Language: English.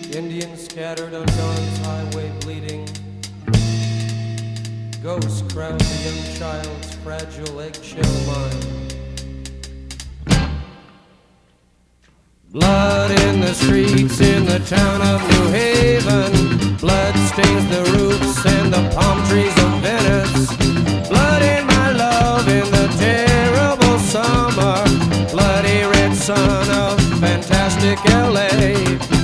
Indians scattered on dawn's highway bleeding. Ghosts crowd the young child's fragile eggshell mind. Blood in the streets in the town of New Haven. Blood stains the roofs and the palm trees of Venice. Blood in my love in the terrible summer. Bloody red sun of fantastic LA.